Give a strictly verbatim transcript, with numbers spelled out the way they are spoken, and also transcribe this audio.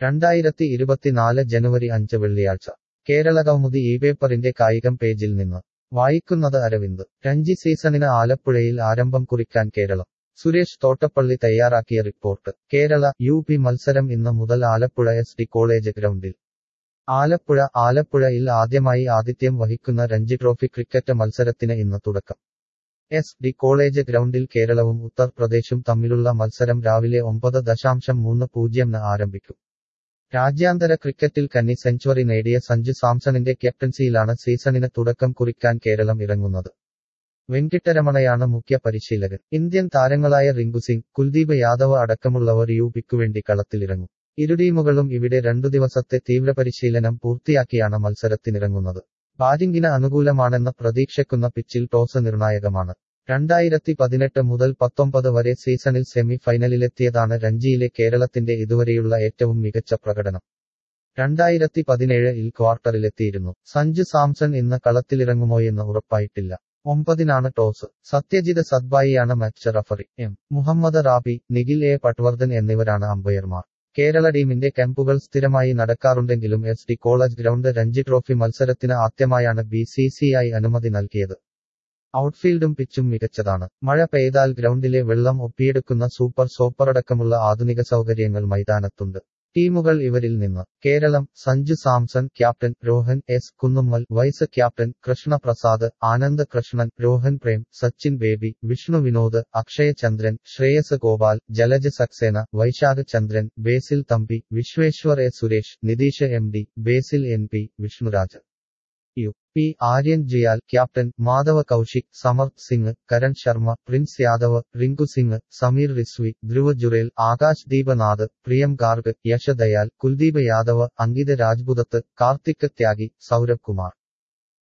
രണ്ടായിരത്തി ഇരുപത്തിനാല് ജനുവരി അഞ്ച് വെള്ളിയാഴ്ച കേരളകൗമുദി ഈ പേപ്പറിന്റെ കായികം പേജിൽ നിന്ന് വായിക്കുന്നത് അരവിന്ദ്. രഞ്ജി സീസണിന് ആലപ്പുഴയിൽ ആരംഭം കുറിക്കാൻ കേരളം. സുരേഷ് തോട്ടപ്പള്ളി തയ്യാറാക്കിയ റിപ്പോർട്ട്. കേരള യു പി മത്സരം ഇന്ന് മുതൽ ആലപ്പുഴ എസ് ഡി കോളേജ് ഗ്രൗണ്ടിൽ. ആലപ്പുഴ ആലപ്പുഴയിൽ ആദ്യമായി ആതിഥ്യം വഹിക്കുന്ന രഞ്ജി ട്രോഫി ക്രിക്കറ്റ് മത്സരത്തിന് ഇന്ന് തുടക്കം. എസ് ഡി കോളേജ് ഗ്രൗണ്ടിൽ കേരളവും ഉത്തർപ്രദേശും തമ്മിലുള്ള മത്സരം രാവിലെ ഒമ്പത് ദശാംശം മൂന്ന് പൂജ്യംന് ആരംഭിക്കും. രാജ്യാന്തര ക്രിക്കറ്റിൽ കന്നി സെഞ്ചുറി നേടിയ സഞ്ജു സാംസണിന്റെ ക്യാപ്റ്റൻസിയിലാണ് സീസണിന് തുടക്കം കുറിക്കാൻ കേരളം ഇറങ്ങുന്നത്. വെങ്കിട്ടരമണയാണ് മുഖ്യ പരിശീലകൻ. ഇന്ത്യൻ താരങ്ങളായ റിങ്കു സിംഗ്, കുൽദീപ് യാദവ് അടക്കമുള്ളവർ യു പിക്കുവേണ്ടി കളത്തിലിറങ്ങും. ഇരു ടീമുകളും ഇവിടെ രണ്ടു ദിവസത്തെ തീവ്രപരിശീലനം പൂർത്തിയാക്കിയാണ് മത്സരത്തിനിറങ്ങുന്നത്. ബാറ്റിംഗിന് അനുകൂലമാണെന്ന പ്രതീക്ഷിക്കുന്ന പിച്ചിൽ ടോസ് നിർണായകമാണ്. രണ്ടായിരത്തി പതിനെട്ട് മുതൽ പത്തൊമ്പത് വരെ സീസണിൽ സെമി ഫൈനലിലെത്തിയതാണ് രഞ്ജിയിലെ കേരളത്തിന്റെ ഇതുവരെയുള്ള ഏറ്റവും മികച്ച പ്രകടനം. രണ്ടായിരത്തി പതിനേഴ് ഇൽ ക്വാർട്ടറിലെത്തിയിരുന്നു. സഞ്ജു സാംസൺ ഇന്ന് കളത്തിലിറങ്ങുമോയെന്ന് ഉറപ്പായിട്ടില്ല. ഒമ്പതിനാണ് ടോസ്. സത്യജിത് സദ്ഭായിയാണ് match referee. M Muhammad Rabi, Nikhil A Patwardhan എന്നിവരാണ് അമ്പയർമാർ. കേരള ടീമിന്റെ ക്യാമ്പുകൾ സ്ഥിരമായി നടക്കാറുണ്ടെങ്കിലും S D college ground Ranji trophy മത്സരത്തിന് ആദ്യമായാണ് ബി സി സി ഐ അനുമതി നൽകിയത്. ഔട്ട്ഫീൽഡും പിച്ചും മികച്ചതാണ്. മഴ പെയ്താൽ ഗ്രൗണ്ടിലെ വെള്ളം ഒപ്പിയെടുക്കുന്ന സൂപ്പർ സോപ്പറടക്കമുള്ള ആധുനിക സൗകര്യങ്ങൾ മൈതാനത്തുണ്ട്. ടീമുകൾ ഇവരിൽ നിന്ന്. Keralam: Sanju Samson captain, Rohan S Kunnummal vice captain, Krishna Prasad, Anand Krishnan, Rohan Prem, Sachin Baby, Vishnu Vinod, Akshaya Chandran, Shreyas Gopal, Jalaj Saxena, Vaishakh Chandran, Basil Thampi, Vishweshwar A Suresh, Nitheesh M D, Basil N P, Vishnuraj. U P Aryan Juyal captain, Madhav Kaushik, Samarth Singh, Karan Sharma, Prince Yadav, Rinku Singh, Sameer Rizvi, Dhruv Jurel, Akash Deepnath, Priyam Garg, Yash Dayal, Kuldeep Yadav, Ankit രാജ്പുതത്ത്, Karthik Tyagi, Saurabh Kumar.